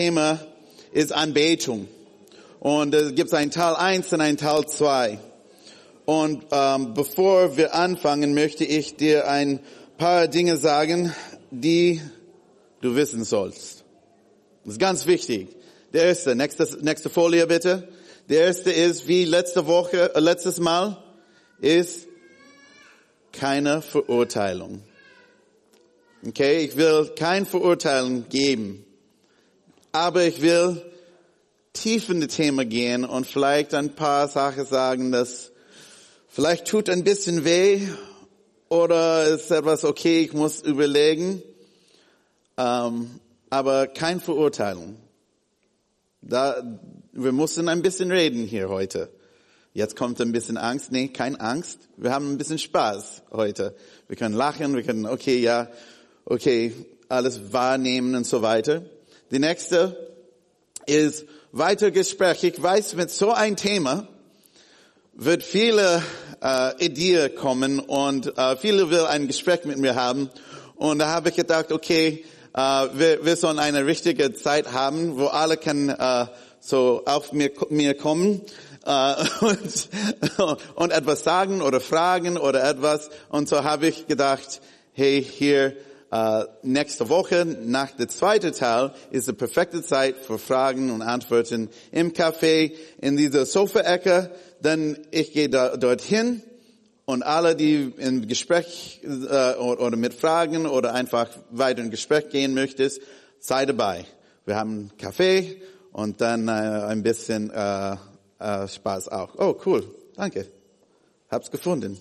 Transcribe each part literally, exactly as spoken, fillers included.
Thema ist Anbetung. Und es gibt einen Teil eins und einen Teil zwei. Und ähm, bevor wir anfangen, möchte ich dir ein paar Dinge sagen, die du wissen sollst. Das ist ganz wichtig. Der erste, nächste, nächste Folie bitte. Der erste ist, wie letzte Woche, äh, letztes Mal, ist keine Verurteilung. Okay, ich will kein Verurteilen geben. Aber ich will tief in das Thema gehen und vielleicht ein paar Sachen sagen, dass vielleicht tut ein bisschen weh oder ist etwas okay, ich muss überlegen. Ähm, aber keine Verurteilung. Da, wir müssen ein bisschen reden hier heute. Jetzt kommt ein bisschen Angst. Nee, keine Angst. Wir haben ein bisschen Spaß heute. Wir können lachen, wir können, okay, ja, okay, alles wahrnehmen und so weiter. Die nächste ist weiter Gespräch. Ich weiß, mit so ein Thema wird viele äh, Ideen kommen und äh, viele will ein Gespräch mit mir haben. Und da habe ich gedacht, okay, äh, wir, wir sollen eine richtige Zeit haben, wo alle können äh, so auf mir, mir kommen äh, und, und etwas sagen oder fragen oder etwas. Und so habe ich gedacht, hey, hier Uh, nächste Woche, nach der zweiten Teil, ist die perfekte Zeit für Fragen und Antworten im Café, in dieser Sofa-Ecke. Dann ich gehe da, dorthin und alle, die im Gespräch uh, oder mit Fragen oder einfach weiter in Gespräch gehen möchtest, sei dabei. Wir haben Kaffee und dann uh, ein bisschen uh, uh, Spaß auch. Oh, cool. Danke. Hab's gefunden.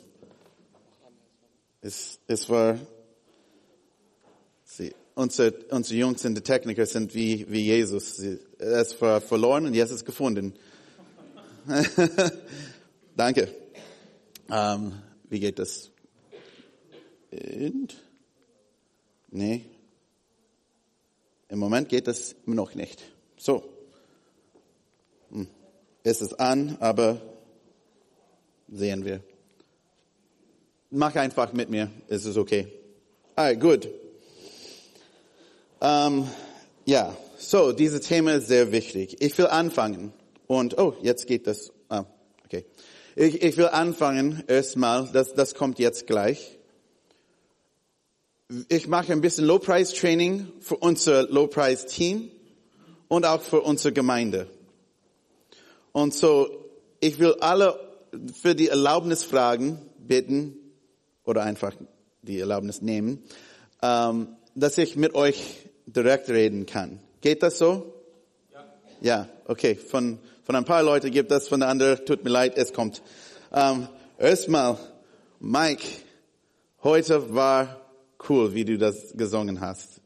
Es, es war... Sie, unsere, unsere Jungs und die Techniker sind wie, wie Jesus. Sie, er ist verloren und jetzt ist gefunden. Danke. Ähm, wie geht das? Und? Nee. Im Moment geht das noch nicht. So. Hm. Es ist an, aber sehen wir. Mach einfach mit mir. Es ist okay. Ah, gut. Ähm, ja, so, dieses Thema ist sehr wichtig. Ich will anfangen. Und, oh, jetzt geht das, ah, okay. Ich, ich will anfangen erstmal, das, das kommt jetzt gleich. Ich mache ein bisschen Low-Price-Training für unser Low-Price-Team und auch für unsere Gemeinde. Und so, ich will alle für die Erlaubnisfragen bitten, oder einfach die Erlaubnis nehmen, ähm, dass ich mit euch direkt reden kann. Geht das so? Ja. Ja, okay. Von, von ein paar Leuten gibt das, von der anderen, tut mir leid, es kommt. Ähm, erstmal, Mike, heute war cool, wie du das gesungen hast.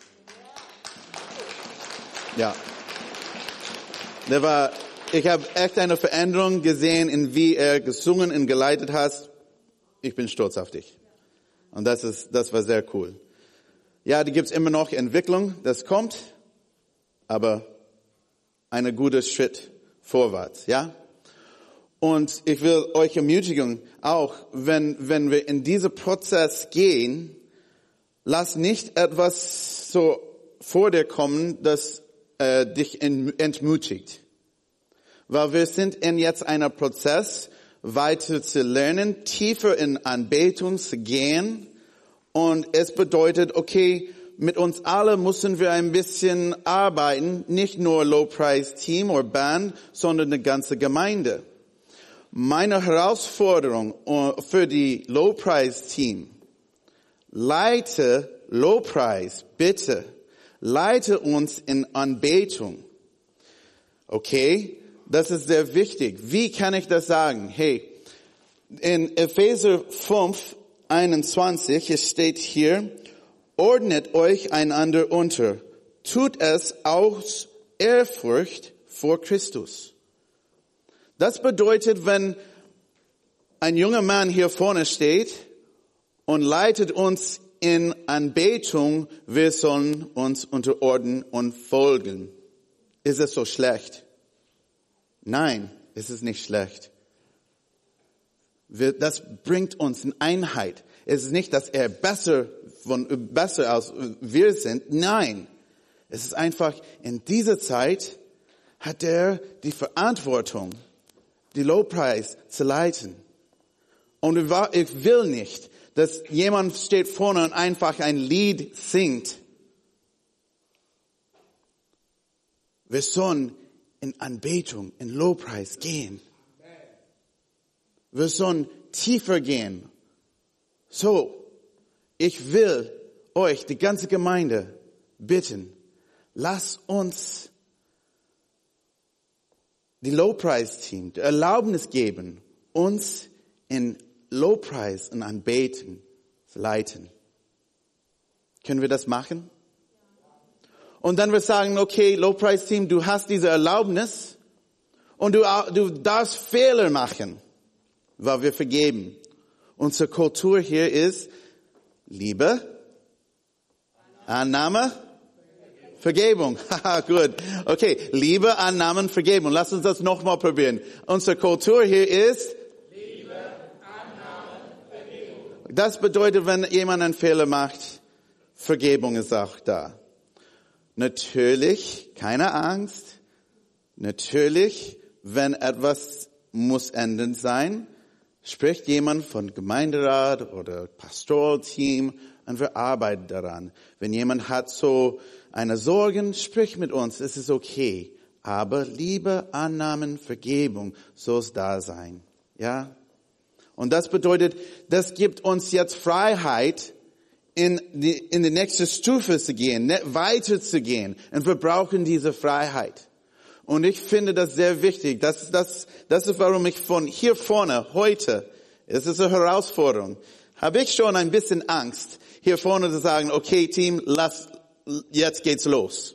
Ja. Der war, ich habe echt eine Veränderung gesehen, in wie er gesungen und geleitet hast. Ich bin stolz auf dich. Und das ist, das war sehr cool. Ja, die gibt's immer noch Entwicklung, das kommt, aber ein guter Schritt vorwärts, ja? Und ich will euch ermutigen, auch wenn, wenn wir in diesen Prozess gehen, lass nicht etwas so vor dir kommen, das äh, dich entmutigt. Weil wir sind in jetzt einer Prozess, weiter zu lernen, tiefer in Anbetung zu gehen. Und es bedeutet, okay, mit uns alle müssen wir ein bisschen arbeiten, nicht nur Low-Price-Team oder Band, sondern eine ganze Gemeinde. Meine Herausforderung für die Low-Price-Team, leite Low-Price, bitte, leite uns in Anbetung. Okay, das ist sehr wichtig. Wie kann ich das sagen? Hey, in Epheser fünf, einundzwanzig, es steht hier, ordnet euch einander unter, tut es aus Ehrfurcht vor Christus. Das bedeutet, wenn ein junger Mann hier vorne steht und leitet uns in Anbetung, wir sollen uns unterordnen und folgen. Ist es so schlecht? Nein, es ist nicht schlecht. Wir, das bringt uns in Einheit. Es ist nicht, dass er besser, von, besser als wir sind. Nein, Es ist einfach, in dieser Zeit hat er die Verantwortung, die Lobpreis zu leiten. Und ich will nicht, dass jemand steht vorne und einfach ein Lied singt. Wir sollen in Anbetung, in Lobpreis gehen. Wir sollen tiefer gehen. So, ich will euch, die ganze Gemeinde, bitten, lasst uns die Lobpreisteam die Erlaubnis geben, uns in Lobpreis und Anbeten zu leiten. Können wir das machen? Und dann wir sagen, okay, Lobpreisteam, du hast diese Erlaubnis und du, du darfst Fehler machen, weil wir vergeben. Unsere Kultur hier ist Liebe, Annahme, Vergebung. Haha, gut. Okay, Liebe, Annahme, Vergebung. Lass uns das nochmal probieren. Unsere Kultur hier ist Liebe, Annahme, Vergebung. Das bedeutet, wenn jemand einen Fehler macht, Vergebung ist auch da. Natürlich, keine Angst. Natürlich, wenn etwas muss enden sein, spricht jemand von Gemeinderat oder Pastoralteam und wir arbeiten daran. Wenn jemand hat so eine Sorgen, sprich mit uns, es ist okay. Aber Liebe, Annahmen, Vergebung soll es da sein. Ja? Und das bedeutet, das gibt uns jetzt Freiheit, in die, in die nächste Stufe zu gehen, weiter zu gehen. Und wir brauchen diese Freiheit. Und ich finde das sehr wichtig. Das ist, das, das ist, warum ich von hier vorne, heute, es ist eine Herausforderung, habe ich schon ein bisschen Angst, hier vorne zu sagen, okay Team, lass, jetzt geht's los.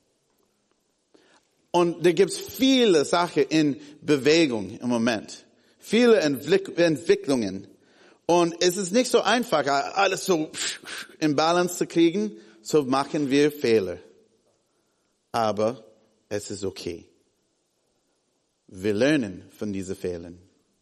Und da gibt's viele Sachen in Bewegung im Moment. Viele Entwick- Entwicklungen. Und es ist nicht so einfach, alles so in Balance zu kriegen, so machen wir Fehler. Aber es ist okay. Wir lernen von diesen Fehlern.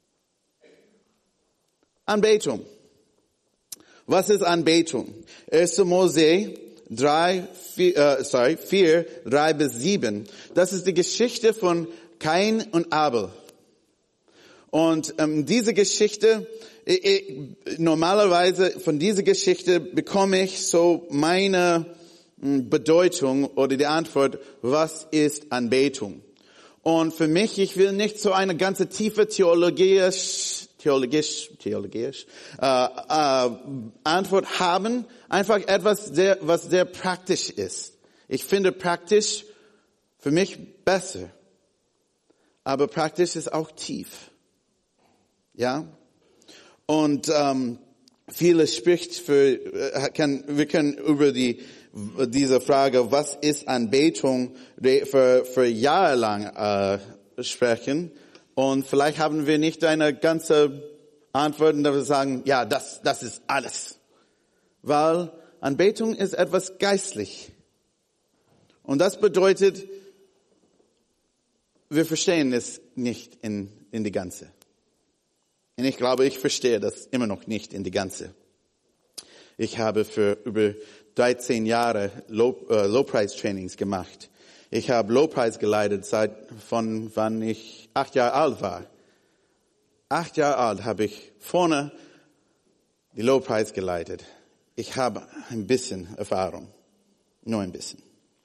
Anbetung. Was ist Anbetung? erster Mose drei, vier, äh, sorry, vier, drei bis sieben. Das ist die Geschichte von Kain und Abel. Und ähm, diese Geschichte, ich, ich, normalerweise von dieser Geschichte bekomme ich so meine m, Bedeutung oder die Antwort, was ist Anbetung? Und für mich, ich will nicht so eine ganze tiefe theologisch, theologisch, theologisch äh, äh, Antwort haben. Einfach etwas, sehr, was sehr praktisch ist. Ich finde praktisch für mich besser. Aber praktisch ist auch tief. Ja? Und ähm, vieles spricht für, äh, kann, wir können über die diese Frage, was ist Anbetung, für, für Jahre lang äh, sprechen. Und vielleicht haben wir nicht eine ganze Antwort, und wir sagen, ja, das, das ist alles. Weil Anbetung ist etwas geistlich. Und das bedeutet, wir verstehen es nicht in, in die Ganze. Und ich glaube, ich verstehe das immer noch nicht in die Ganze. Ich habe für über dreizehn Jahre Low, äh, Lobpreistrainings gemacht. Ich habe Lobpreis geleitet seit von wann ich acht Jahre alt war. Acht Jahre alt habe ich vorne die Lobpreis geleitet. Ich habe ein bisschen Erfahrung, nur ein bisschen.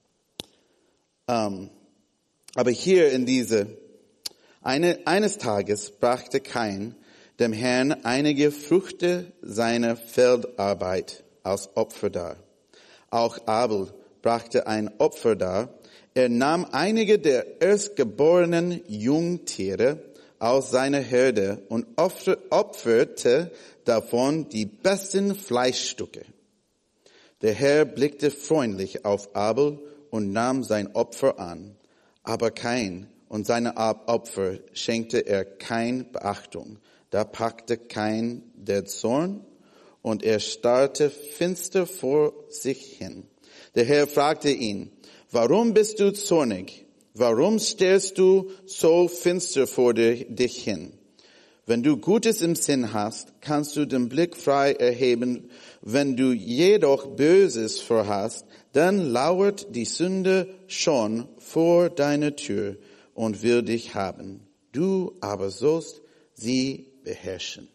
Ähm, aber hier in diese eine, eines Tages brachte Kain dem Herrn einige Früchte seiner Feldarbeit als Opfer dar. Auch Abel brachte ein Opfer dar. Er nahm einige der erstgeborenen Jungtiere aus seiner Herde und opferte davon die besten Fleischstücke. Der Herr blickte freundlich auf Abel und nahm sein Opfer an. Aber Kain und seine Opfer schenkte er keine Beachtung. Da packte Kain der Zorn und er starrte finster vor sich hin. Der Herr fragte ihn, warum bist du zornig? Warum starrst du so finster vor dich hin? Wenn du Gutes im Sinn hast, kannst du den Blick frei erheben. Wenn du jedoch Böses vorhast, dann lauert die Sünde schon vor deiner Tür und will dich haben. Du aber sollst sie beherrschen.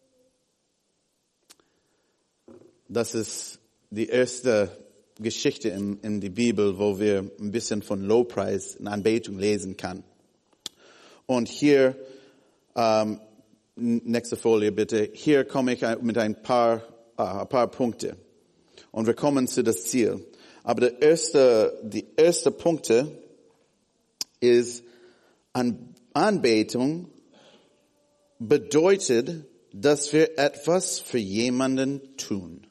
Das ist die erste Geschichte in, in die Bibel, wo wir ein bisschen von Lobpreis und Anbetung lesen kann. Und hier, ähm, nächste Folie bitte, hier komme ich mit ein paar, äh, ein paar Punkte. Und wir kommen zu das Ziel. Aber der erste, die erste Punkte ist, An, Anbetung bedeutet, dass wir etwas für jemanden tun.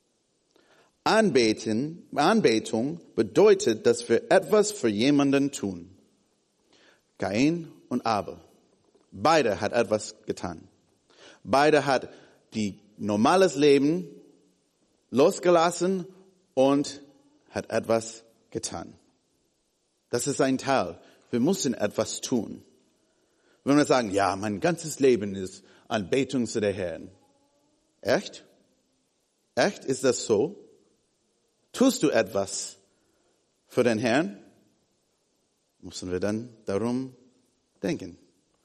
Anbeten, Anbetung bedeutet, dass wir etwas für jemanden tun. Kain und Abel. Beide hat etwas getan. Beide hat die normales Leben losgelassen und hat etwas getan. Das ist ein Teil. Wir müssen etwas tun. Wenn wir sagen, ja, mein ganzes Leben ist Anbetung zu der Herrn. Echt? Echt? Ist das so? Tust du etwas für den Herrn? Müssen wir dann darum denken.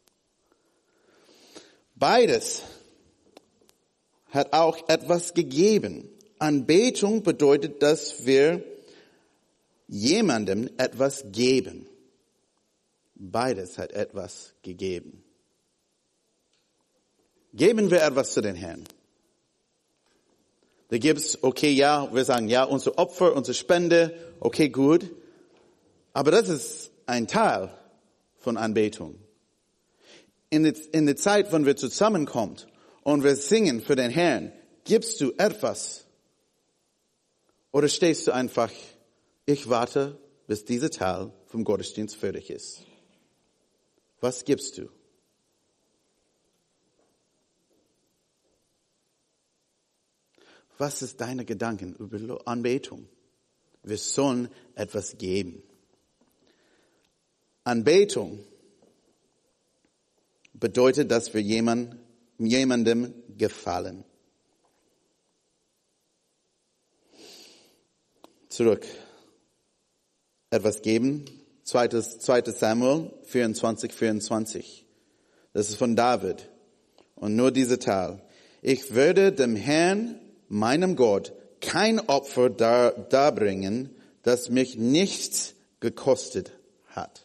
Beides hat auch etwas gegeben. Anbetung bedeutet, dass wir jemandem etwas geben. Beides hat etwas gegeben. Geben wir etwas zu den Herrn. Da gibt's, okay, ja, wir sagen, ja, unser Opfer, unsere Spende, okay, gut. Aber das ist ein Teil von Anbetung. In der, in der Zeit, wenn wir zusammenkommen und wir singen für den Herrn, gibst du etwas? Oder stehst du einfach, ich warte, bis dieser Teil vom Gottesdienst fertig ist? Was gibst du? Was ist deine Gedanken über Anbetung? Wir sollen etwas geben. Anbetung bedeutet, dass wir jemand, jemandem gefallen. Zurück. Etwas geben. Zweites, zweites Samuel vierundzwanzig, vierundzwanzig. Das ist von David. Und nur dieser Teil. Ich werde dem Herrn, meinem Gott, kein Opfer dar, darbringen, das mich nichts gekostet hat.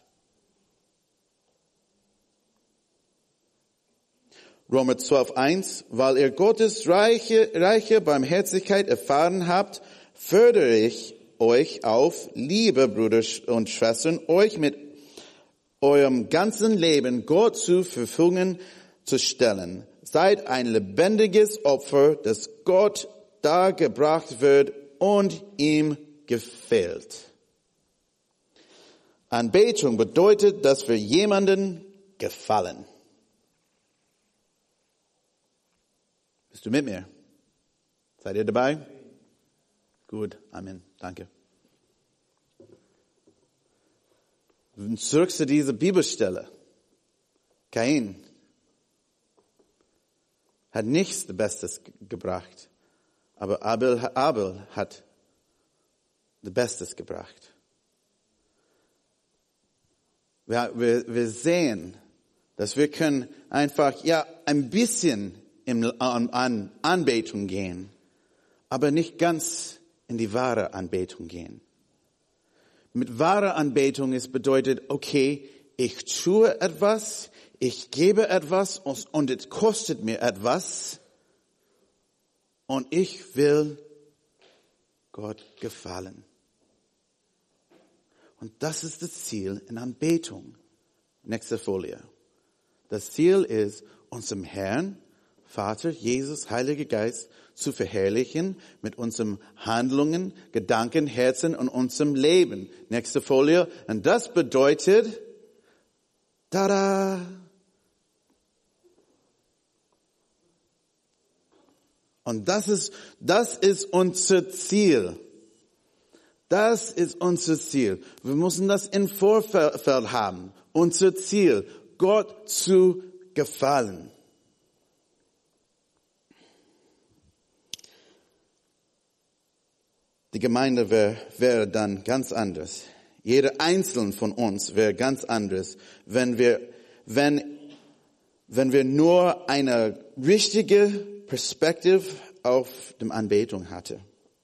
Römer zwölf, eins. Weil ihr Gottes reiche, reiche Barmherzigkeit erfahren habt, fördere ich euch auf, liebe Brüder und Schwestern, euch mit eurem ganzen Leben Gott zur Verfügung zu stellen. Seid ein lebendiges Opfer, das Gott dargebracht wird und ihm gefällt. Anbetung bedeutet, dass wir jemanden gefallen. Bist du mit mir? Seid ihr dabei? Gut, Amen. Danke. Zurück zu dieser Bibelstelle. Kain hat nichts Bestes gebracht, aber Abel, Abel hat das Bestes gebracht. Wir, wir, wir sehen, dass wir können einfach ja ein bisschen in an, an Anbetung gehen, aber nicht ganz in die wahre Anbetung gehen. Mit wahrer Anbetung ist bedeutet, okay, ich tue etwas, ich gebe etwas und, und es kostet mir etwas und ich will Gott gefallen. Und das ist das Ziel in Anbetung. Nächste Folie. Das Ziel ist, unserem Herrn, Vater, Jesus, Heiliger Geist zu verherrlichen mit unseren Handlungen, Gedanken, Herzen und unserem Leben. Nächste Folie. Und das bedeutet, tada! Und das ist, das ist unser Ziel. Das ist unser Ziel. Wir müssen das im Vorfeld haben. Unser Ziel, Gott zu gefallen. die Gemeinde wäre wäre dann ganz anders. Jeder Einzelne von uns wäre ganz anders, wenn wir, wenn, wenn wir nur eine richtige Perspektive auf die Anbetung hatten.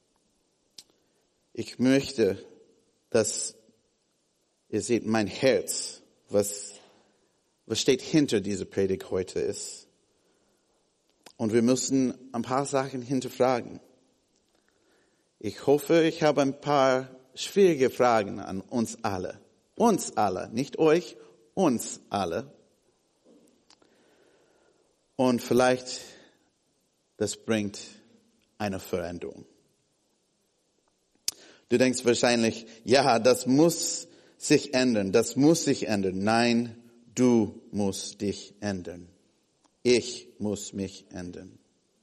Ich möchte, dass ihr seht, mein Herz, was, was steht hinter dieser Predigt heute ist. Und wir müssen ein paar Sachen hinterfragen. Ich hoffe, ich habe ein paar schwierige Fragen an uns alle. Uns alle, nicht euch, uns alle. Und vielleicht, das bringt eine Veränderung. Du denkst wahrscheinlich, ja, das muss sich ändern, das muss sich ändern. Nein, du musst dich ändern. Ich muss mich ändern.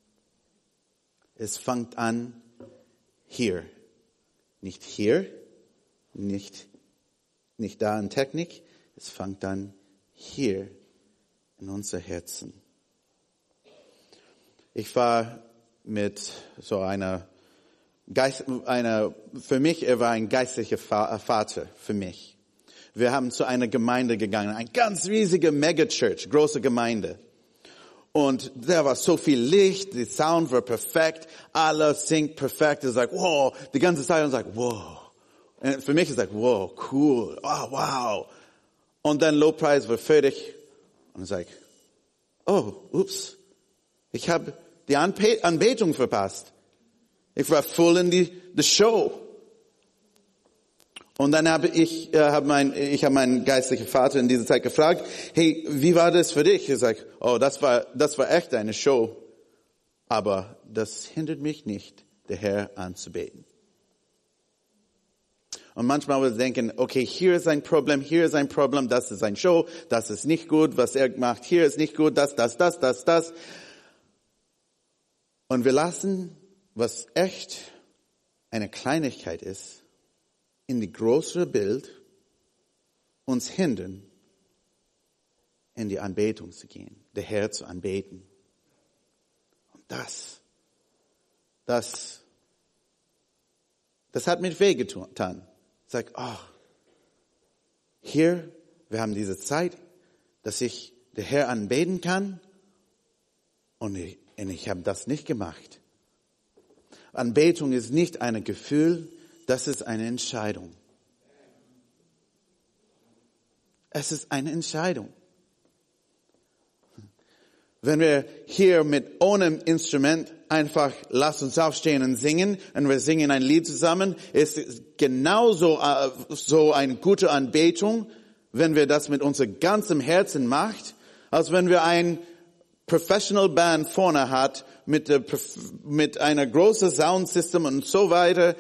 Es fängt an hier. Nicht hier, nicht, nicht da in Technik. Es fängt an hier in unser Herzen. Ich war mit so einer Geist, einer, für mich, er war ein geistlicher Vater für mich. Wir haben zu einer Gemeinde gegangen, eine ganz riesige Megachurch, große Gemeinde. Und da war so viel Licht, der Sound war perfekt, alles singt perfekt. Es ist like, wow, die ganze Zeit ist like, wow. Und für mich ist like, wow, cool, oh, wow. Und dann Lobpreis war fertig. Und es ist like, oh, ups, ich habe die Anbe- Anbetung verpasst. Ich war voll in die, die Show. Und dann habe ich, äh, hab mein, ich habe meinen geistlichen Vater in dieser Zeit gefragt, hey, wie war das für dich? Ich sage, oh, das war, das war echt eine Show. Aber das hindert mich nicht, den Herrn anzubeten. Und manchmal wir denken, okay, hier ist ein Problem, hier ist ein Problem, das ist ein Show, das ist nicht gut, was er macht, hier ist nicht gut, das, das, das, das, das. Und wir lassen, was echt eine Kleinigkeit ist, in die größere Bild uns hindern, in die Anbetung zu gehen, den Herrn zu anbeten. Und das, das, das hat mir wehgetan. Sag, ach, hier, wir haben diese Zeit, dass ich den Herrn anbeten kann, und ich, und ich habe das nicht gemacht. Anbetung ist nicht ein Gefühl, das ist eine Entscheidung. Es ist eine Entscheidung. Wenn wir hier mit ohne Instrument einfach lass uns aufstehen und singen und wir singen ein Lied zusammen, ist es genauso uh, so eine gute Anbetung, wenn wir das mit unserem ganzen Herzen macht, als wenn wir ein Professional Band vorne hat mit, der, mit einer großen Soundsystem und so weiter.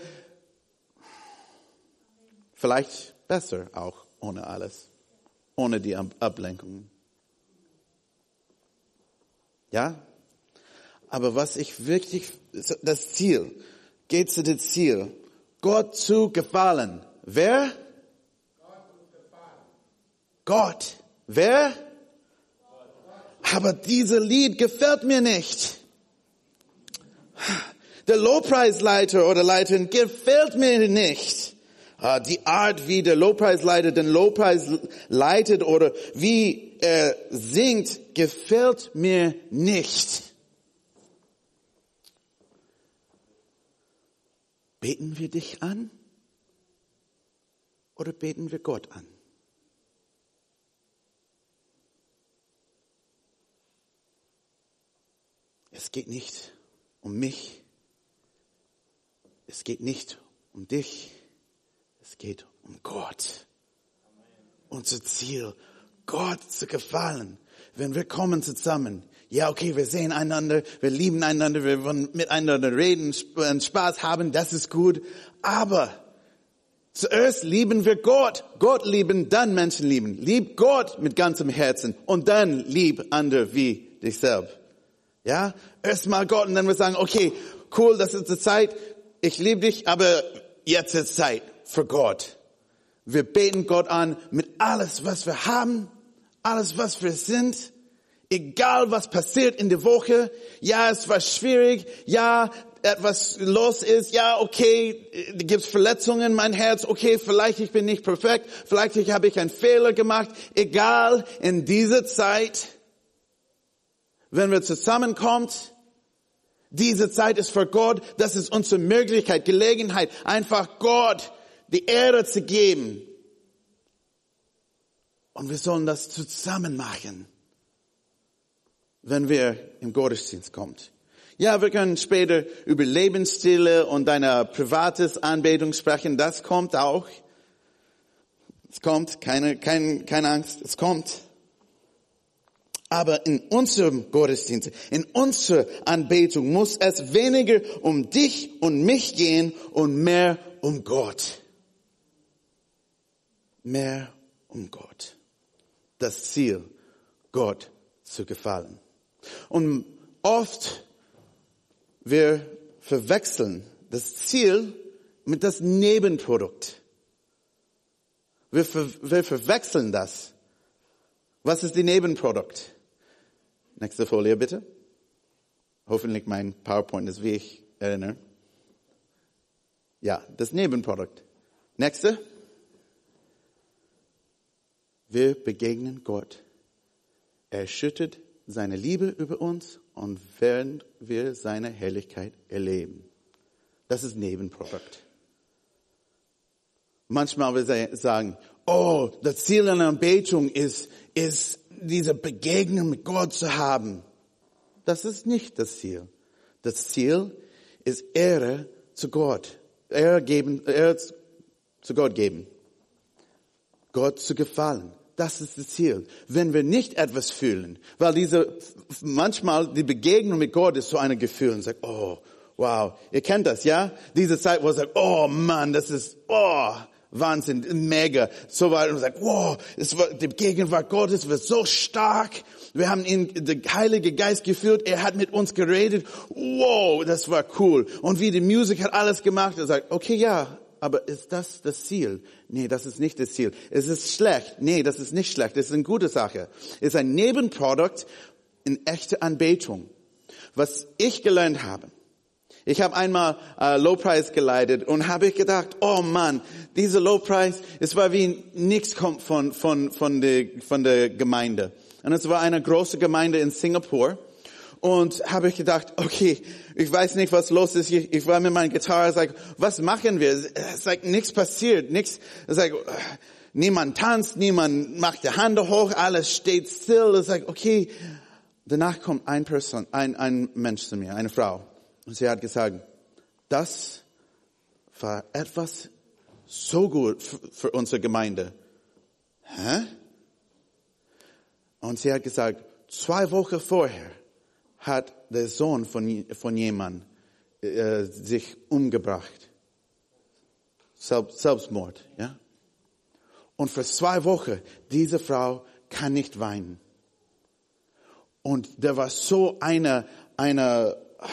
Vielleicht besser auch ohne alles, ohne die Ablenkungen. Ja? Aber was ich wirklich, das Ziel, geht zu dem Ziel, Gott zu gefallen. Wer? Gott zu gefallen. Gott. Wer? Gott. Aber dieses Lied gefällt mir nicht. Der Lobpreisleiter oder Leiterin gefällt mir nicht. Die Art, wie der Lobpreisleiter den Lobpreis leitet oder wie er singt, gefällt mir nicht. Beten wir dich an oder beten wir Gott an? Es geht nicht um mich. Es geht nicht um dich. Es geht um Gott. Unser Ziel, Gott zu gefallen. Wenn wir kommen zusammen, ja okay, wir sehen einander, wir lieben einander, wir wollen miteinander reden, Spaß haben, das ist gut. Aber zuerst lieben wir Gott. Gott lieben, dann Menschen lieben. Lieb Gott mit ganzem Herzen und dann lieb andere wie dich selbst. Ja, erstmal Gott und dann wir sagen, okay, cool, das ist die Zeit, ich liebe dich, aber jetzt ist Zeit für Gott. Wir beten Gott an mit alles, was wir haben, alles, was wir sind, egal was passiert in der Woche. Ja, es war schwierig. Ja, etwas los ist, ja, okay, gibt's Verletzungen in mein Herz, okay, vielleicht ich bin nicht perfekt, vielleicht ich habe ich einen Fehler gemacht, egal, in dieser Zeit, wenn wir zusammenkommen, diese Zeit ist für Gott, das ist unsere Möglichkeit, Gelegenheit, einfach Gott die Ehre zu geben. Und wir sollen das zusammen machen, wenn wir im Gottesdienst kommen. Ja, wir können später über Lebensstile und deine privates Anbetung sprechen, das kommt auch. Es kommt, keine, keine, keine Angst, es kommt. Aber in unserem Gottesdienst, in unserer Anbetung muss es weniger um dich und mich gehen und mehr um Gott. Mehr um Gott. Das Ziel, Gott zu gefallen. Und oft wir verwechseln das Ziel mit das Nebenprodukt. Wir, ver, wir verwechseln das. Was ist die Nebenprodukt? Nächste Folie bitte. Hoffentlich mein PowerPoint ist, wie ich erinnere. Ja, das Nebenprodukt. Nächste. Wir begegnen Gott. Er schüttet seine Liebe über uns und werden wir seine Herrlichkeit erleben. Das ist Nebenprodukt. Manchmal wir sagen, oh, das Ziel einer Anbetung ist, ist diese Begegnung mit Gott zu haben. Das ist nicht das Ziel. Das Ziel ist Ehre zu Gott. Ehre geben, Ehre zu Gott geben. Gott zu gefallen. Das ist das Ziel. Wenn wir nicht etwas fühlen, weil diese, manchmal die Begegnung mit Gott ist so ein Gefühl und sagt, oh, wow. Ihr kennt das, ja? Diese Zeit, wo es sagt, oh Mann, das ist, oh, Wahnsinn, mega, so weiter. Und sagt, wow, es war, die Gegenwart Gottes wird so stark. Wir haben ihn, der Heilige Geist geführt. Er hat mit uns geredet. Wow, das war cool. Und wie die Musik hat alles gemacht. Er sagt, okay, ja, aber ist das das Ziel? Nee, das ist nicht das Ziel. Es ist schlecht. Nee, das ist nicht schlecht. Das ist eine gute Sache. Es ist ein Nebenprodukt in echte Anbetung. Was ich gelernt habe, ich habe einmal äh, Lobpreis geleitet und habe ich gedacht, oh Mann, diese Lobpreis, es war wie nichts kommt von von von der von der Gemeinde. Und es war eine große Gemeinde in Singapur und habe ich gedacht, okay, ich weiß nicht, was los ist. Ich, ich war mit meiner Gitarre, sag, was machen wir? Es sagt nichts passiert, nichts. Sag, niemand tanzt, niemand macht die Hand hoch, alles steht still. Es sagt, okay. Danach kommt ein Person, ein ein Mensch zu mir, eine Frau. Und sie hat gesagt, das war etwas so gut für unsere Gemeinde. Hä? Und sie hat gesagt, zwei Wochen vorher hat der Sohn von, von jemandem äh, sich umgebracht. Selbst, Selbstmord, ja? Und für zwei Wochen, diese Frau kann nicht weinen. Und da war so eine, eine,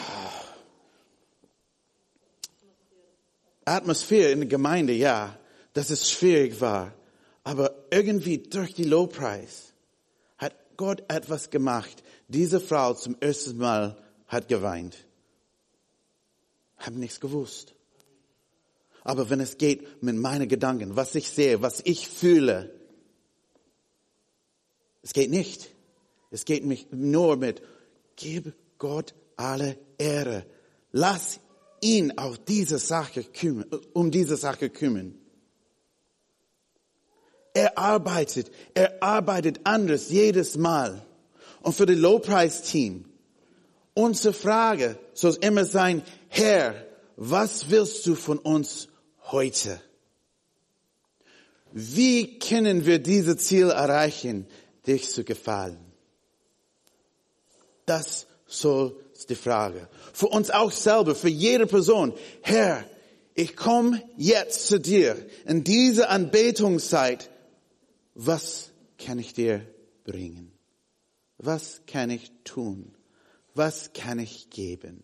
Atmosphäre in der Gemeinde, ja, dass es schwierig war. Aber irgendwie durch die Lobpreis hat Gott etwas gemacht. Diese Frau zum ersten Mal hat geweint. Hab nichts gewusst. Aber wenn es geht mit meinen Gedanken, was ich sehe, was ich fühle, es geht nicht. Es geht mich nur mit, gib Gott alle Ehre. Lass ihn auf diese Sache kümmern, um diese Sache kümmern. Er arbeitet, er arbeitet anders jedes Mal. Und für das Lobpreisteam, unsere Frage soll immer sein, Herr, was willst du von uns heute? Wie können wir dieses Ziel erreichen, dich zu gefallen? Das soll die Frage. Für uns auch selber, für jede Person. Herr, ich komme jetzt zu dir in diese Anbetungszeit. Was kann ich dir bringen? Was kann ich tun? Was kann ich geben?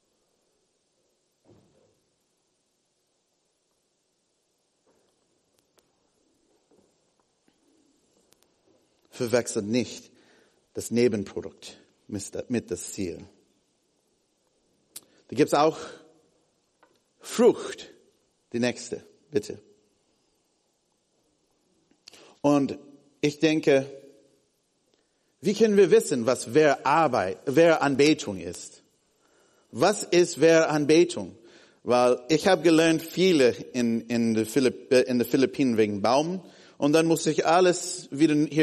Verwechselt nicht das Nebenprodukt mit das Ziel. Da gibt's auch Frucht. Die nächste, bitte. Und ich denke, wie können wir wissen, was wer Arbeit, wer Anbetung ist? Was ist wer Anbetung? Weil ich habe gelernt, viele in, in den Philipp, in den Philippinen wegen Baum. Und dann musste ich alles wieder hier